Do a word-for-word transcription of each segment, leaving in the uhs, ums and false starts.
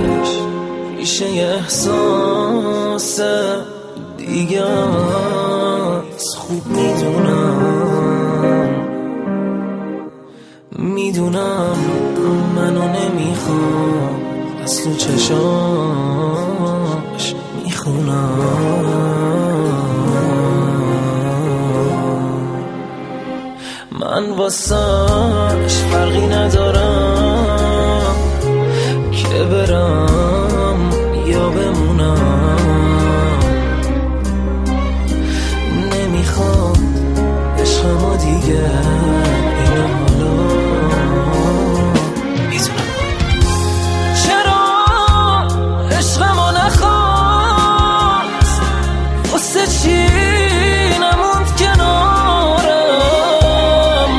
میشه یه احساس دیگه از خوب میدونم میدونم منو نمیخوام از تو چشاش میخونم من واسش فرقی ندارم که برم یا بمونم نمیخوام عشقمو دیگه اینو حالا میدونم چرا عشقمو نخواست واسه چی نموند کنارم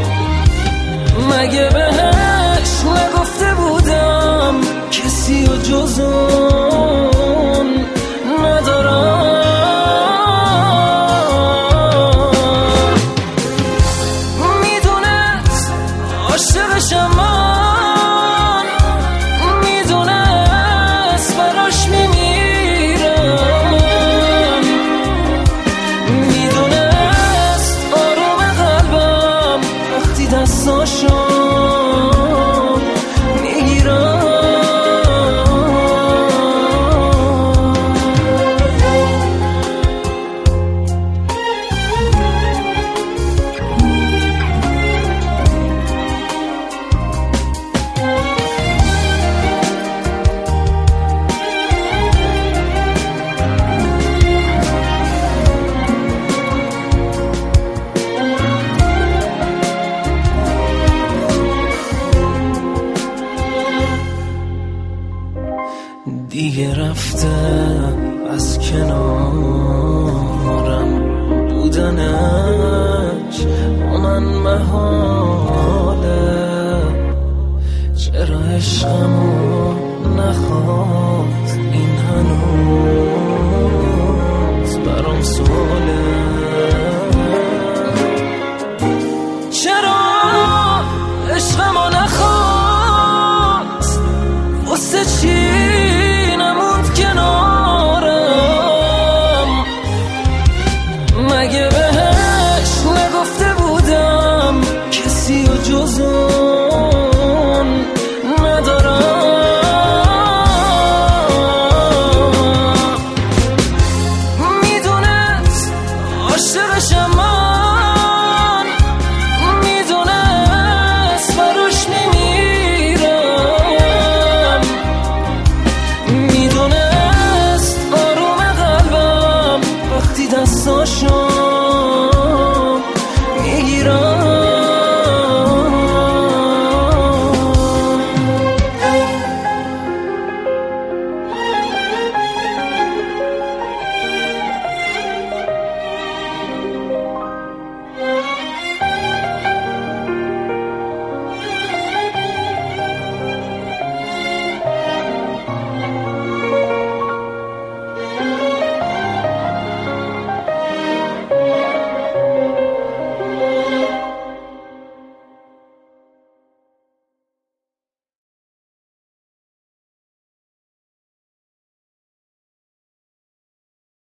مگه بهش نگفته بودم کسی و جز اون ندارم میدونست عاشقشم من میدونست براش میمیرم میدونست آروم قلبم وقتی دستاشو دیگه رفته از کنارم بودنش با من محاله چرا عشقمو نخواست این هنوز برام سوال